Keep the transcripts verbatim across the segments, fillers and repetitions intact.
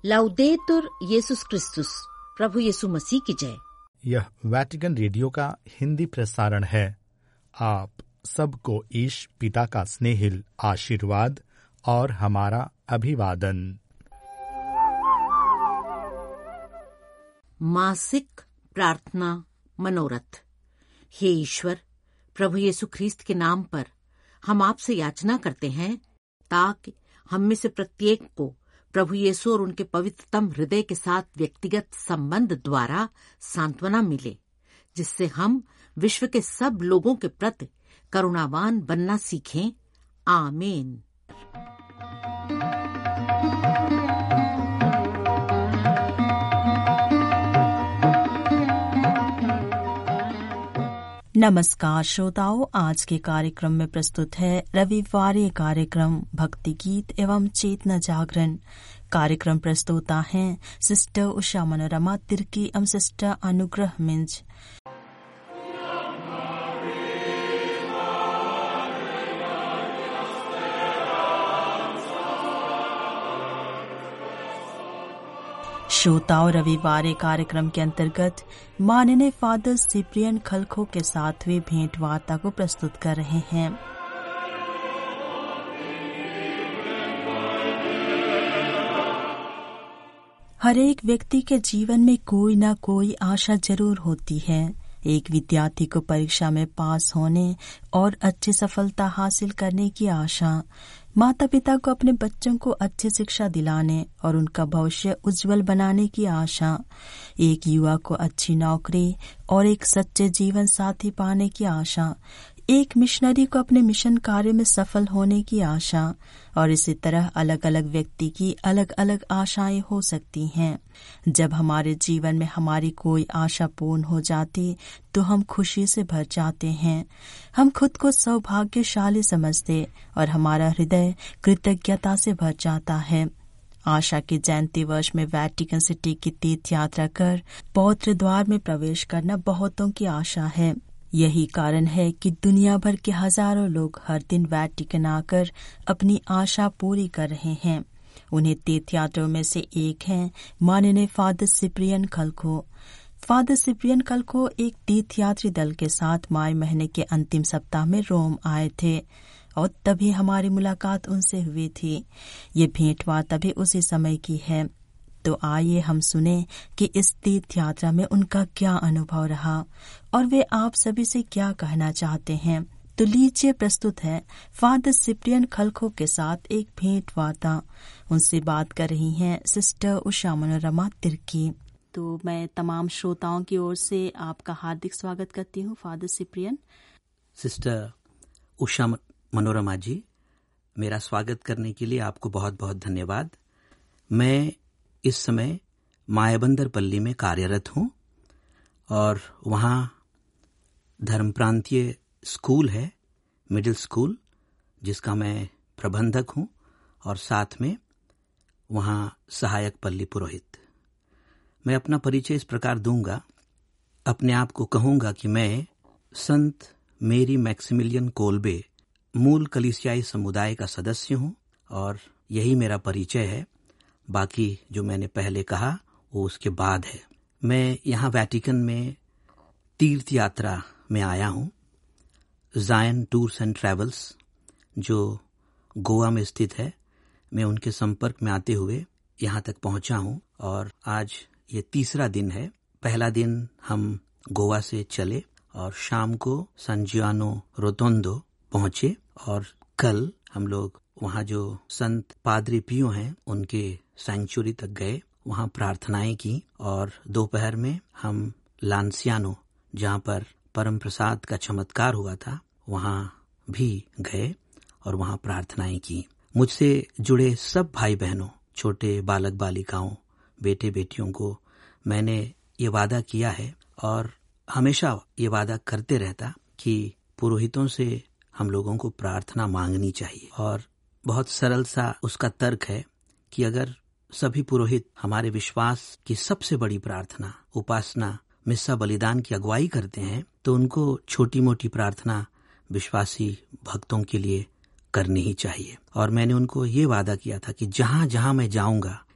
लाउदेतुर येसुस क्रिस्तुस, प्रभु यीशु मसीह की जय। यह वैटिकन रेडियो का हिंदी प्रसारण है। आप सबको ईश पिता का स्नेहिल आशीर्वाद और हमारा अभिवादन। मासिक प्रार्थना मनोरथ। हे ईश्वर, प्रभु यीशु ख्रीस्त के नाम पर हम आपसे याचना करते हैं ताकि हम में से प्रत्येक को प्रभु यीशु और उनके पवित्रतम हृदय के साथ व्यक्तिगत संबंध द्वारा सांत्वना मिले, जिससे हम विश्व के सब लोगों के प्रति करुणावान बनना सीखें। आमीन। नमस्कार श्रोताओं, आज के कार्यक्रम में प्रस्तुत है रविवारी कार्यक्रम भक्ति गीत एवं चेतना जागरण। कार्यक्रम प्रस्तुता हैं सिस्टर उषा मनोरमा तिर्की एवं सिस्टर अनुग्रह मिंज। श्रोताओं, रविवार कार्यक्रम के अंतर्गत माननीय फादर सिप्रियन खलखो के साथ वे भेंट वार्ता को प्रस्तुत कर रहे हैं। हर एक व्यक्ति के जीवन में कोई न कोई आशा जरूर होती है। एक विद्यार्थी को परीक्षा में पास होने और अच्छी सफलता हासिल करने की आशा, माता पिता को अपने बच्चों को अच्छी शिक्षा दिलाने और उनका भविष्य उज्जवल बनाने की आशा, एक युवा को अच्छी नौकरी और एक सच्चे जीवन साथी पाने की आशा, एक मिशनरी को अपने मिशन कार्य में सफल होने की आशा, और इसी तरह अलग अलग व्यक्ति की अलग अलग आशाएं हो सकती हैं। जब हमारे जीवन में हमारी कोई आशा पूर्ण हो जाती तो हम खुशी से भर जाते हैं। हम खुद को सौभाग्यशाली समझते और हमारा हृदय कृतज्ञता से भर जाता है। आशा के जयंती वर्ष में वैटिकन सिटी की तीर्थ यात्रा कर पवित्र द्वार में प्रवेश करना बहुतों की आशा है। यही कारण है कि दुनिया भर के हजारों लोग हर दिन वैटिकन आकर अपनी आशा पूरी कर रहे हैं। उन्हें तीर्थयात्रियों में से एक हैं माननीय फादर सिप्रियन खलखो। फादर सिप्रियन खलखो एक तीर्थयात्री दल के साथ मई महीने के अंतिम सप्ताह में रोम आए थे और तभी हमारी मुलाकात उनसे हुई थी। ये भेंटवार्ता भी उसी समय की है। तो आइए हम सुने कि इस तीर्थ यात्रा में उनका क्या अनुभव रहा और वे आप सभी से क्या कहना चाहते हैं। तो लीजिए प्रस्तुत है फादर सिप्रियन खलखो के साथ एक भेंट वार्ता। उनसे बात कर रही हैं सिस्टर उषा मनोरमा तिर्की। तो मैं तमाम श्रोताओं की ओर से आपका हार्दिक स्वागत करती हूँ father Cyprian. Sister Usha Manorama ji, मेरा स्वागत करने के लिए आपको बहुत बहुत धन्यवाद। मैं इस समय मायाबंदरपल्ली में कार्यरत हूँ और वहाँ धर्म प्रांतीय स्कूल है, मिडिल स्कूल, जिसका मैं प्रबंधक हूँ, और साथ में वहाँ सहायक पल्ली पुरोहित। मैं अपना परिचय इस प्रकार दूंगा। अपने आप को कहूँगा कि मैं संत मेरी मैक्सिमिलियन कोल्बे मूल कलीसियाई समुदाय का सदस्य हूँ और यही मेरा परिचय है। बाकी जो मैंने पहले कहा वो उसके बाद है। मैं यहाँ वैटिकन में तीर्थ यात्रा में आया हूँ। जायन टूर्स एंड ट्रैवल्स जो गोवा में स्थित है, मैं उनके संपर्क में आते हुए यहाँ तक पहुँचा हूँ और आज ये तीसरा दिन है। पहला दिन हम गोवा से चले और शाम को सान जियानो रोतोंडो पहुँचे और कल हम लोग वहाँ जो संत पादरी पियो हैं उनके सैंक्चुरी तक गए, वहाँ प्रार्थनाएं की और दोपहर में हम लांसियानो, जहाँ पर परम प्रसाद का चमत्कार हुआ था, वहाँ भी गए और वहाँ प्रार्थनाएं की। मुझसे जुड़े सब भाई बहनों, छोटे बालक बालिकाओं, बेटे बेटियों को मैंने ये वादा किया है और हमेशा ये वादा करते रहता कि पुरोहितों से हम लोगों को प्रार्थना मांगनी चाहिए। और बहुत सरल सा उसका तर्क है कि अगर सभी पुरोहित हमारे विश्वास की सबसे बड़ी प्रार्थना, उपासना, मिस्सा बलिदान की अगुवाई करते हैं, तो उनको छोटी मोटी प्रार्थना विश्वासी भक्तों के लिए करनी ही चाहिए। और मैंने उनको ये वादा किया था कि जहाँ जहाँ मैं जाऊंगा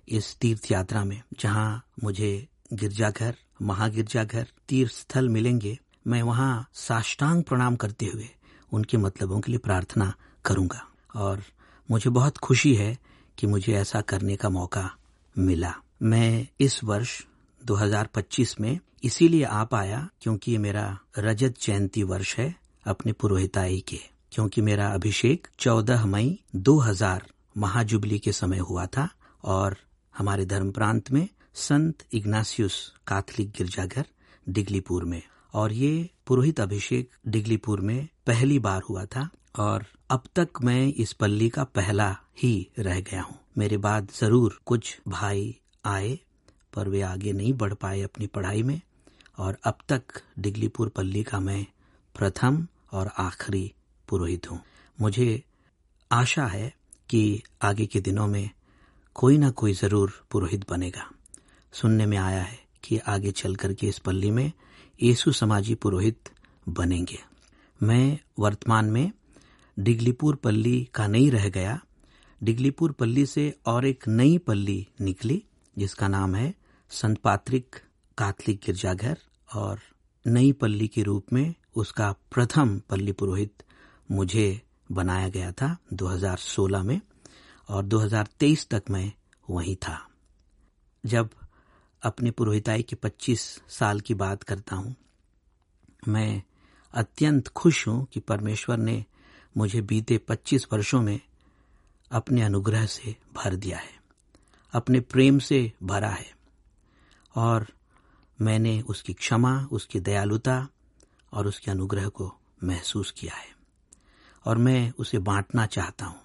इस तीर्थ यात्रा में जहाँ मुझे गिरजाघर, महागिरजाघर, तीर्थ स्थल मिलेंगे, मैं वहाँ साष्टांग प्रणाम करते हुए उनके मतलबों के लिए प्रार्थना करूंगा। और मुझे बहुत खुशी है कि मुझे ऐसा करने का मौका मिला। मैं इस वर्ष दो हज़ार पच्चीस में इसीलिए आ पाया क्योंकि ये मेरा रजत जयंती वर्ष है अपने पुरोहिताई के, क्योंकि मेरा अभिषेक चौदह मई दो हज़ार महाजुबली के समय हुआ था और हमारे धर्म प्रांत में संत इग्नासियस कैथोलिक गिरजाघर डिगलीपुर में, और ये पुरोहित अभिषेक डिगलीपुर में पहली बार हुआ था और अब तक मैं इस पल्ली का पहला ही रह गया हूँ। मेरे बाद जरूर कुछ भाई आए पर वे आगे नहीं बढ़ पाए अपनी पढ़ाई में, और अब तक डिगलीपुर पल्ली का मैं प्रथम और आखिरी पुरोहित हूँ। मुझे आशा है कि आगे के दिनों में कोई ना कोई जरूर पुरोहित बनेगा। सुनने में आया है कि आगे चल करके इस पल्ली में यीशु समाजी पुरोहित बनेंगे। मैं वर्तमान में डिगलीपुर पल्ली का नहीं रह गया। डिगलीपुर पल्ली से और एक नई पल्ली निकली जिसका नाम है संत पैट्रिक कैथोलिक गिरजाघर, और नई पल्ली के रूप में उसका प्रथम पल्ली पुरोहित मुझे बनाया गया था दो हज़ार सोलह में, और दो हज़ार तेईस तक मैं वहीं था। जब अपने पुरोहिताई के पच्चीस साल की बात करता हूँ, मैं अत्यंत खुश हूँ कि परमेश्वर ने मुझे बीते पच्चीस वर्षों में अपने अनुग्रह से भर दिया है, अपने प्रेम से भरा है, और मैंने उसकी क्षमा, उसकी दयालुता और उसके अनुग्रह को महसूस किया है और मैं उसे बांटना चाहता हूँ।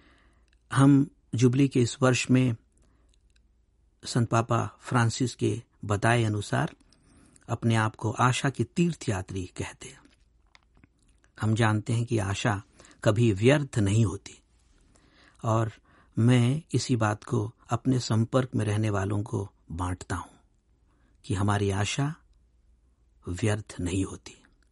हम जुबली के इस वर्ष में संत पापा फ्रांसिस के बताए अनुसार अपने आप को आशा की तीर्थ यात्री कहते हैं। हम जानते हैं कि आशा कभी व्यर्थ नहीं होती, और मैं इसी बात को अपने संपर्क में रहने वालों को बांटता हूं कि हमारी आशा व्यर्थ नहीं होती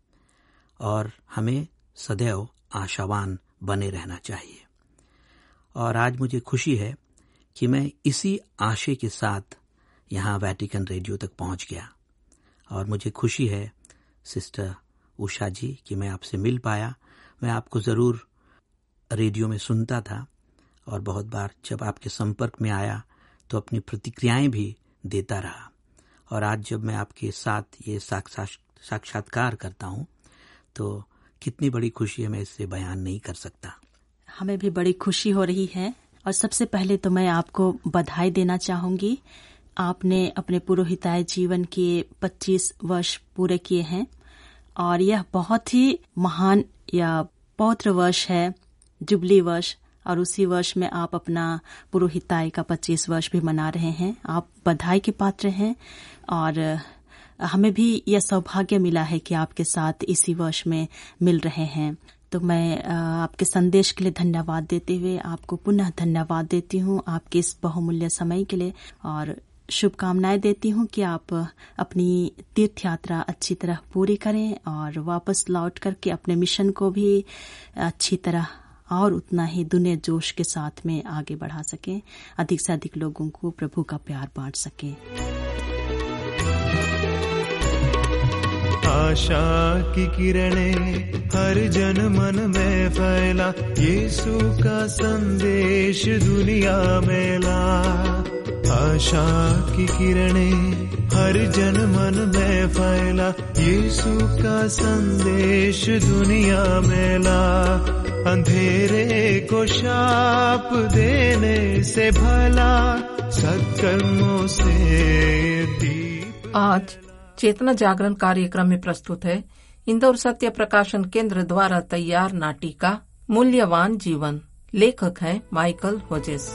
और हमें सदैव आशावान बने रहना चाहिए। और आज मुझे खुशी है कि मैं इसी आशय के साथ यहाँ वैटिकन रेडियो तक पहुँच गया, और मुझे खुशी है सिस्टर उषा जी कि मैं आपसे मिल पाया। मैं आपको ज़रूर रेडियो में सुनता था और बहुत बार जब आपके संपर्क में आया तो अपनी प्रतिक्रियाएं भी देता रहा, और आज जब मैं आपके साथ ये साक्षात्कार करता हूँ तो कितनी बड़ी खुशी है, मैं इससे बयान नहीं कर सकता। हमें भी बड़ी खुशी हो रही है, और सबसे पहले तो मैं आपको बधाई देना चाहूंगी। आपने अपने पुरोहिताई जीवन के पच्चीस वर्ष पूरे किए हैं, और यह बहुत ही महान या पवित्र वर्ष है, जुबली वर्ष, और उसी वर्ष में आप अपना पुरोहिताई का पच्चीस वर्ष भी मना रहे हैं। आप बधाई के पात्र हैं, और हमें भी यह सौभाग्य मिला है कि आपके साथ इसी वर्ष में मिल रहे हैं। तो मैं आपके संदेश के लिए धन्यवाद देते हुए आपको पुनः धन्यवाद देती हूँ आपके इस बहुमूल्य समय के लिए, और शुभकामनाएं देती हूँ कि आप अपनी तीर्थ यात्रा अच्छी तरह पूरी करें और वापस लौट करके अपने मिशन को भी अच्छी तरह और उतना ही दुनिया जोश के साथ में आगे बढ़ा सकें, अधिक से अधिक लोगों को प्रभु का प्यार बांट सकें। आशा की किरणें हर जन मन में फैला, यीशु का संदेश दुनिया में ला। आशा की किरणें हर जन मन में फैला, यीशु का संदेश दुनिया में ला। अंधेरे को शाप देने से भला, सत्कर्मों से दीप। आज चेतना जागरण कार्यक्रम में प्रस्तुत है इंदौर सत्य प्रकाशन केंद्र द्वारा तैयार नाटिका मूल्यवान जीवन। लेखक हैं माइकल होजेस।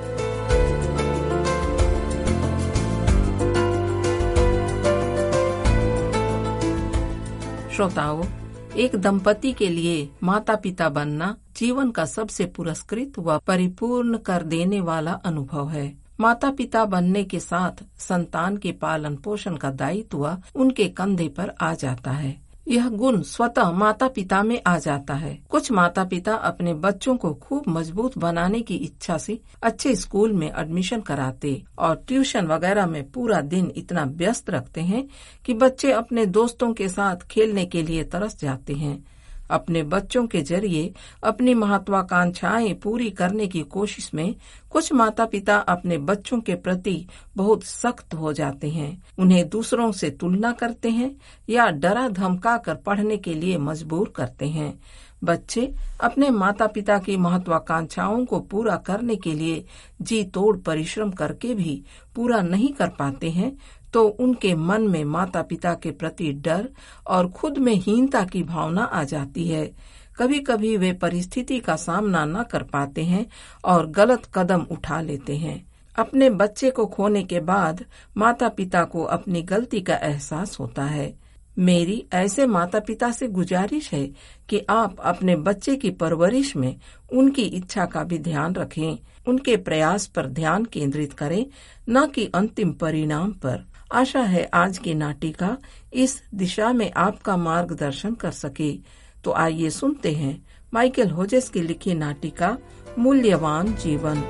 श्रोताओं, एक दंपति के लिए माता पिता बनना जीवन का सबसे पुरस्कृत व परिपूर्ण कर देने वाला अनुभव है। माता पिता बनने के साथ संतान के पालन पोषण का दायित्व उनके कंधे पर आ जाता है। यह गुण स्वतः माता पिता में आ जाता है। कुछ माता पिता अपने बच्चों को खूब मजबूत बनाने की इच्छा से अच्छे स्कूल में एडमिशन कराते और ट्यूशन वगैरह में पूरा दिन इतना व्यस्त रखते हैं कि बच्चे अपने दोस्तों के साथ खेलने के लिए तरस जाते हैं। अपने बच्चों के जरिए अपनी महत्वाकांक्षाएं पूरी करने की कोशिश में कुछ माता पिता अपने बच्चों के प्रति बहुत सख्त हो जाते हैं। उन्हें दूसरों से तुलना करते हैं या डरा धमका कर पढ़ने के लिए मजबूर करते हैं। बच्चे अपने माता पिता की महत्वाकांक्षाओं को पूरा करने के लिए जी तोड़ परिश्रम करके भी पूरा नहीं कर पाते हैं तो उनके मन में माता पिता के प्रति डर और खुद में हीनता की भावना आ जाती है। कभी कभी वे परिस्थिति का सामना न कर पाते हैं और गलत कदम उठा लेते हैं। अपने बच्चे को खोने के बाद माता पिता को अपनी गलती का एहसास होता है। मेरी ऐसे माता पिता से गुजारिश है कि आप अपने बच्चे की परवरिश में उनकी इच्छा का भी ध्यान रखें। उनके प्रयास पर ध्यान केंद्रित करें, न कि अंतिम परिणाम पर। आशा है आज की नाटिका इस दिशा में आपका मार्गदर्शन कर सके। तो आइए सुनते हैं माइकल होजेस की लिखी नाटिका मूल्यवान जीवन।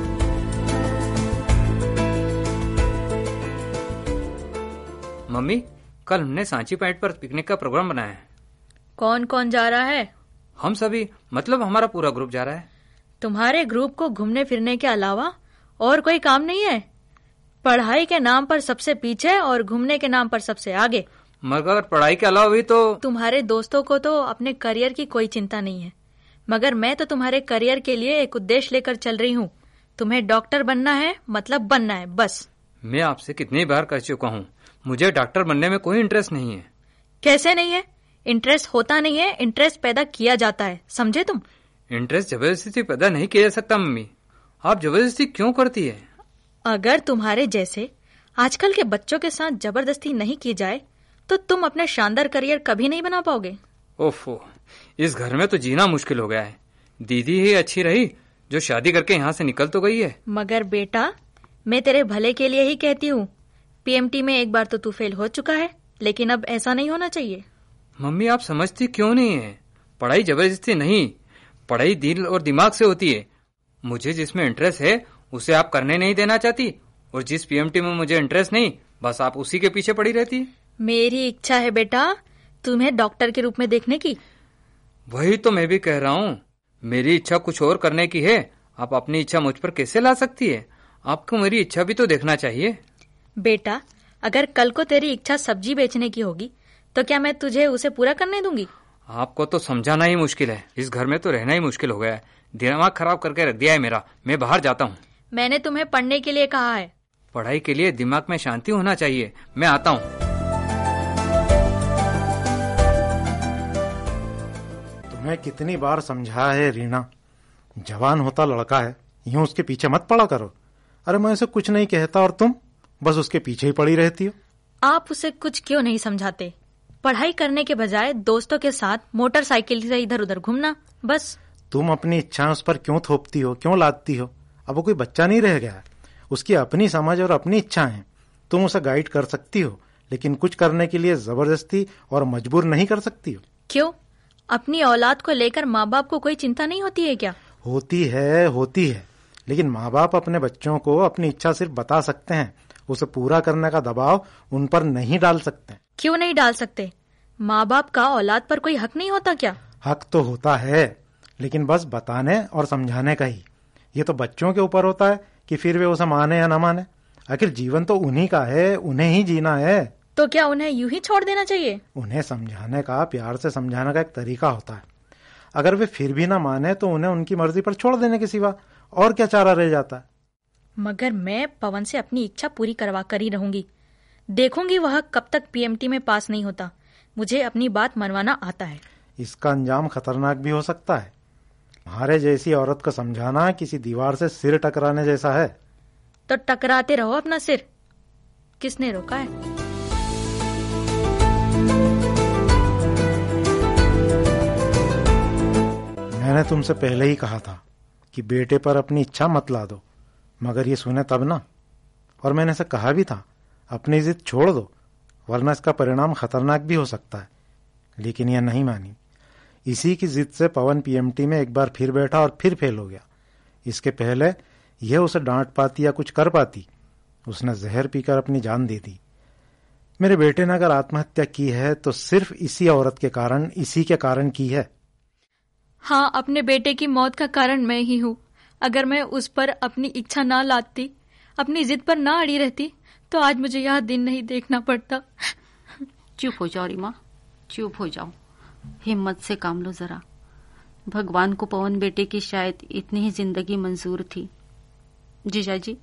मम्मी, कल हमने सांची पॉइंट पर पिकनिक का प्रोग्राम बनाया है। कौन कौन जा रहा है? हम सभी, मतलब हमारा पूरा ग्रुप जा रहा है। तुम्हारे ग्रुप को घूमने फिरने के अलावा और कोई काम नहीं है? पढ़ाई के नाम पर सबसे पीछे और घूमने के नाम पर सबसे आगे। मगर पढ़ाई के अलावा भी तो तुम्हारे दोस्तों को तो अपने करियर की कोई चिंता नहीं है, मगर मैं तो तुम्हारे करियर के लिए एक उद्देश्य लेकर चल रही हूँ। तुम्हें डॉक्टर बनना है, मतलब बनना है, बस। मैं आपसे कितनी बार कह चुका हूँ, मुझे डॉक्टर बनने में कोई इंटरेस्ट नहीं है। कैसे नहीं है? इंटरेस्ट होता नहीं है, इंटरेस्ट पैदा किया जाता है, समझे तुम? इंटरेस्ट जबरदस्ती पैदा नहीं किया जा सकता। मम्मी, आप जबरदस्ती क्यों करती है? अगर तुम्हारे जैसे आजकल के बच्चों के साथ जबरदस्ती नहीं की जाए तो तुम अपने शानदार करियर कभी नहीं बना पाओगे। ओफो, इस घर में तो जीना मुश्किल हो गया है। दीदी ही अच्छी रही जो शादी करके यहाँ से निकल तो गई है। मगर बेटा, मैं तेरे भले के लिए ही कहती हूँ। पीएमटी में एक बार तो तू फेल हो चुका है, लेकिन अब ऐसा नहीं होना चाहिए। मम्मी, आप समझती क्यों नहीं है? पढ़ाई जबरदस्ती नहीं, पढ़ाई दिल और दिमाग से होती है। मुझे जिसमें इंटरेस्ट है उसे आप करने नहीं देना चाहती, और जिस पीएमटी में मुझे इंटरेस्ट नहीं, बस आप उसी के पीछे पड़ी रहती। मेरी इच्छा है बेटा तुम्हें डॉक्टर के रूप में देखने की। वही तो मैं भी कह रहा हूँ, मेरी इच्छा कुछ और करने की है। आप अपनी इच्छा मुझ पर कैसे ला सकती है? आपको मेरी इच्छा भी तो देखना चाहिए। बेटा, अगर कल को तेरी इच्छा सब्जी बेचने की होगी तो क्या मैं तुझे उसे पूरा करने दूंगी? आपको तो समझाना ही मुश्किल है। इस घर में तो रहना ही मुश्किल हो गया है। दिमाग खराब करके रख दिया है मेरा। मैं बाहर जाता हूँ। मैंने तुम्हें पढ़ने के लिए कहा है। पढ़ाई के लिए दिमाग में शांति होना चाहिए। मैं आता हूँ। तुम्हें कितनी बार समझाया है रीना, जवान होता लड़का है, यूं उसके पीछे मत पड़ा करो। अरे मैं उसे कुछ नहीं कहता और तुम बस उसके पीछे ही पड़ी रहती हो। आप उसे कुछ क्यों नहीं समझाते? पढ़ाई करने के बजाय दोस्तों के साथ मोटरसाइकिल से इधर उधर घूमना, बस। तुम अपनी इच्छा उस पर क्यों थोपती हो, क्यों लादती हो? अब वो कोई बच्चा नहीं रह गया है। उसकी अपनी समझ और अपनी इच्छा है। तुम उसे गाइड कर सकती हो, लेकिन कुछ करने के लिए जबरदस्ती और मजबूर नहीं कर सकती हो। क्यों? अपनी औलाद को लेकर माँ बाप को कोई चिंता नहीं होती है क्या? होती है, होती है, लेकिन माँ बाप अपने बच्चों को अपनी इच्छा सिर्फ बता सकते हैं, उसे पूरा करने का दबाव उन पर नहीं डाल सकते। क्यों नहीं डाल सकते? माँ बाप का औलाद पर कोई हक नहीं होता क्या? हक तो होता है, लेकिन बस बताने और समझाने का ही। ये तो बच्चों के ऊपर होता है कि फिर वे उसे माने या न माने। आखिर जीवन तो उन्हीं का है, उन्हें ही जीना है। तो क्या उन्हें यूं ही छोड़ देना चाहिए? उन्हें समझाने का, प्यार से समझाने का एक तरीका होता है। अगर वे फिर भी ना माने तो उन्हें उनकी मर्जी पर छोड़ देने के सिवा और क्या चारा रह जाता है। मगर मैं पवन से अपनी इच्छा पूरी करवा कर ही रहूंगी। देखूंगी वह कब तक पीएमटी में पास नहीं होता। मुझे अपनी बात मनवाना आता है। इसका अंजाम खतरनाक भी हो सकता है। हमारे जैसी औरत को समझाना किसी दीवार से सिर टकराने जैसा है। तो टकराते रहो अपना सिर, किसने रोका है? मैंने तुमसे पहले ही कहा था कि बेटे पर अपनी इच्छा मत ला दो, मगर ये सुने तब ना। और मैंने इसे कहा भी था, अपनी जिद छोड़ दो, वरना इसका परिणाम खतरनाक भी हो सकता है। लेकिन यह नहीं मानी। इसी की जिद से पवन पीएमटी में एक बार फिर बैठा और फिर फेल हो गया। इसके पहले यह उसे डांट पाती या कुछ कर पाती, उसने जहर पीकर अपनी जान दे दी। मेरे बेटे ने अगर आत्महत्या की है तो सिर्फ इसी औरत के कारण, इसी के कारण की है। हाँ, अपने बेटे की मौत का कारण मैं ही हूँ। अगर मैं उस पर अपनी इच्छा ना लादती, अपनी जिद पर ना अड़ी रहती, तो आज मुझे यह दिन नहीं देखना पड़ता। चुप हो जाओ रीमा, चुप हो जाओ, हिम्मत से काम लो जरा। भगवान को पवन बेटे की शायद इतनी ही जिंदगी मंजूर थी। जीजा जी,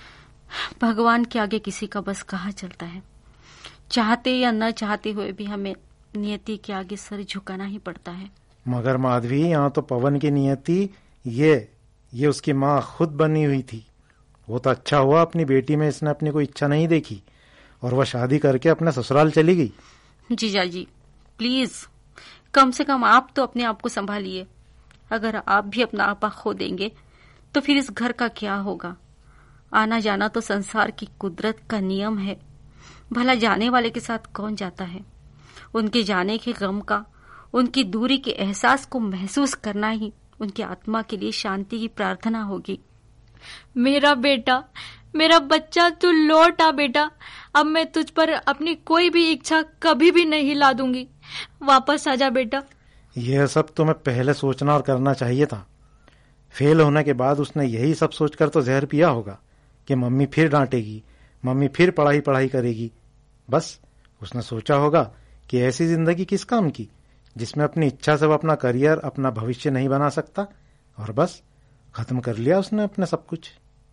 भगवान के आगे किसी का बस कहाँ चलता है। चाहते या न चाहते हुए भी हमें नियति के आगे सर झुकाना ही पड़ता है। मगर माधवी, यहाँ तो पवन की नियति ये ये उसकी माँ खुद बनी हुई थी। वो तो अच्छा हुआ अपनी बेटी में इसने अपनी कोई इच्छा नहीं देखी और वह शादी करके अपने ससुराल चली गई। जीजा जी प्लीज, कम से कम आप तो अपने आप को संभालिए। अगर आप भी अपना आपा खो देंगे तो फिर इस घर का क्या होगा। आना जाना तो संसार की कुदरत का नियम है। भला जाने वाले के साथ कौन जाता है। उनके जाने के गम का, उनकी दूरी के एहसास को महसूस करना ही उनकी आत्मा के लिए शांति की प्रार्थना होगी। मेरा बेटा, मेरा बच्चा, तू लौट आ बेटा। अब मैं तुझ पर अपनी कोई भी इच्छा कभी भी नहीं ला दूंगी। वापस आ जा बेटा। यह सब तुम्हें पहले सोचना और करना चाहिए था। फेल होने के बाद उसने यही सब सोचकर तो जहर पिया होगा कि मम्मी फिर डांटेगी, मम्मी फिर पढ़ाई पढ़ाई करेगी। बस उसने सोचा होगा कि ऐसी जिंदगी किस काम की जिसमें अपनी इच्छा से वो अपना करियर, अपना भविष्य नहीं बना सकता, और बस खत्म कर लिया उसने अपने सब कुछ।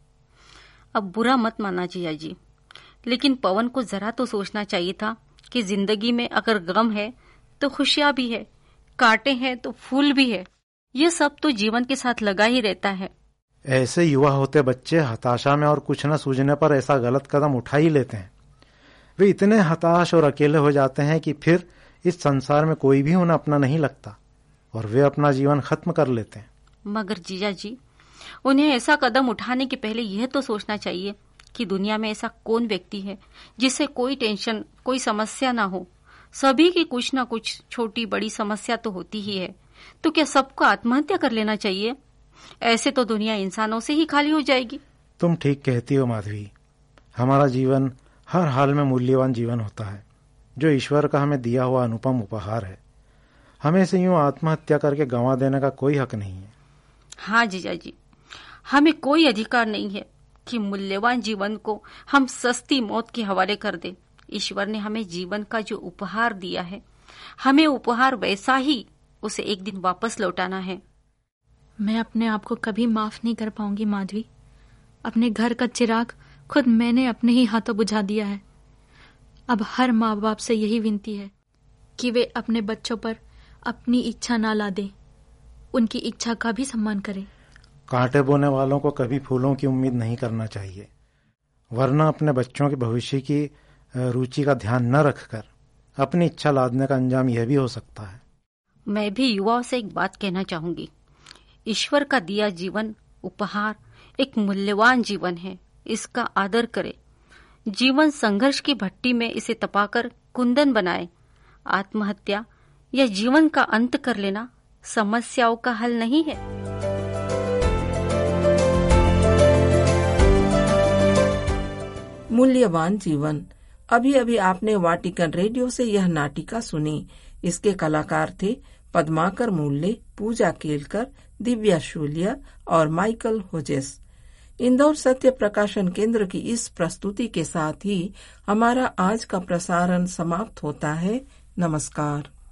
अब बुरा मत माना जिया जी, लेकिन पवन को जरा तो सोचना चाहिए था कि जिंदगी में अगर गम है तो खुशियां भी है, कांटे हैं तो फूल भी है। ये सब तो जीवन के साथ लगा ही रहता है। ऐसे युवा होते बच्चे हताशा में और कुछ न सूझने पर ऐसा गलत कदम उठा ही लेते हैं। वे इतने हताश और अकेले हो जाते हैं कि फिर इस संसार में कोई भी उन्हें अपना नहीं लगता और वे अपना जीवन खत्म कर लेते हैं। मगर जीजा जी, उन्हें ऐसा कदम उठाने के पहले यह तो सोचना चाहिए कि दुनिया में ऐसा कौन व्यक्ति है जिससे कोई टेंशन, कोई समस्या ना हो। सभी की कुछ ना कुछ छोटी बड़ी समस्या तो होती ही है। तो क्या सबको आत्महत्या कर लेना चाहिए? ऐसे तो दुनिया इंसानों से ही खाली हो जाएगी। तुम ठीक कहती हो माधवी। हमारा जीवन हर हाल में मूल्यवान जीवन होता है, जो ईश्वर का हमें दिया हुआ अनुपम उपहार है। हमें से यूं आत्महत्या करके गंवा देने का कोई हक नहीं है। हाँ जीजा जी, हमें कोई अधिकार नहीं है कि मूल्यवान जीवन को हम सस्ती मौत के हवाले कर दें। ईश्वर ने हमें जीवन का जो उपहार दिया है, हमें उपहार वैसा ही उसे एक दिन वापस लौटाना है। मैं अपने आप को कभी माफ नहीं कर पाऊंगी माधवी। अपने घर का चिराग खुद मैंने अपने ही हाथों बुझा दिया है। अब हर माँ बाप से यही विनती है कि वे अपने बच्चों पर अपनी इच्छा ना ला दें, उनकी इच्छा का भी सम्मान करें। कांटे बोने वालों को कभी फूलों की उम्मीद नहीं करना चाहिए, वरना अपने बच्चों के भविष्य की रुचि का ध्यान न रखकर अपनी इच्छा लादने का अंजाम यह भी हो सकता है। मैं भी युवाओं से एक बात कहना चाहूंगी। ईश्वर का दिया जीवन उपहार एक मूल्यवान जीवन है, इसका आदर करें। जीवन संघर्ष की भट्टी में इसे तपाकर कुंदन बनाए। आत्महत्या या जीवन का अंत कर लेना समस्याओं का हल नहीं है। मूल्यवान जीवन। अभी अभी आपने वाटिकन रेडियो से यह नाटिका सुनी। इसके कलाकार थे पद्माकर मूल्य, पूजा केलकर, दिव्या शूलियर और माइकल होजेस। इंदौर सत्य प्रकाशन केंद्र की इस प्रस्तुति के साथ ही हमारा आज का प्रसारण समाप्त होता है। नमस्कार।